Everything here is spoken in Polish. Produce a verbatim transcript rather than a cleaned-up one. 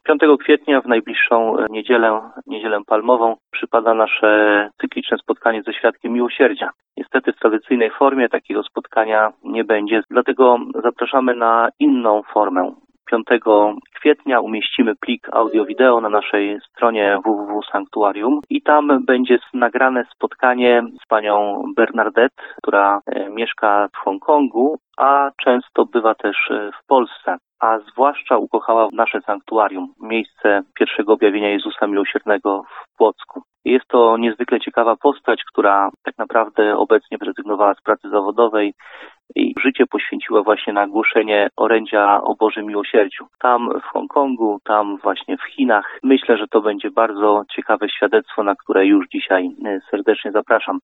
piątego kwietnia w najbliższą niedzielę, niedzielę palmową przypada nasze cykliczne spotkanie ze Świadkiem Miłosierdzia. Niestety w tradycyjnej formie takiego spotkania nie będzie, dlatego zapraszamy na inną formę. piątego kwietnia umieścimy plik audio-wideo na naszej stronie w w w kropka sanktuarium i tam będzie nagrane spotkanie z panią Bernadette, która mieszka w Hongkongu, a często bywa też w Polsce, a zwłaszcza ukochała nasze sanktuarium, miejsce pierwszego objawienia Jezusa Miłosiernego w Płocku. Jest to niezwykle ciekawa postać, która tak naprawdę obecnie zrezygnowała z pracy zawodowej i życie poświęciła właśnie na głoszenie orędzia o Bożym Miłosierdziu. Tam w Hongkongu, tam właśnie w Chinach. Myślę, że to będzie bardzo ciekawe świadectwo, na które już dzisiaj serdecznie zapraszam.